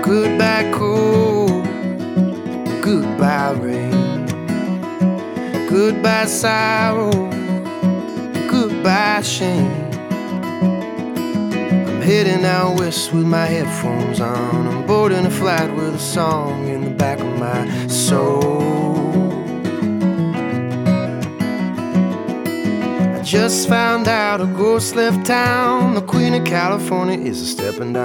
Goodbye cold, goodbye rain, goodbye sorrow, goodbye shame. I'm heading out west with my headphones on. I'm boarding a flight with a song in the back of my soul. I just found out a ghost left town. The Queen of California is a stepping down.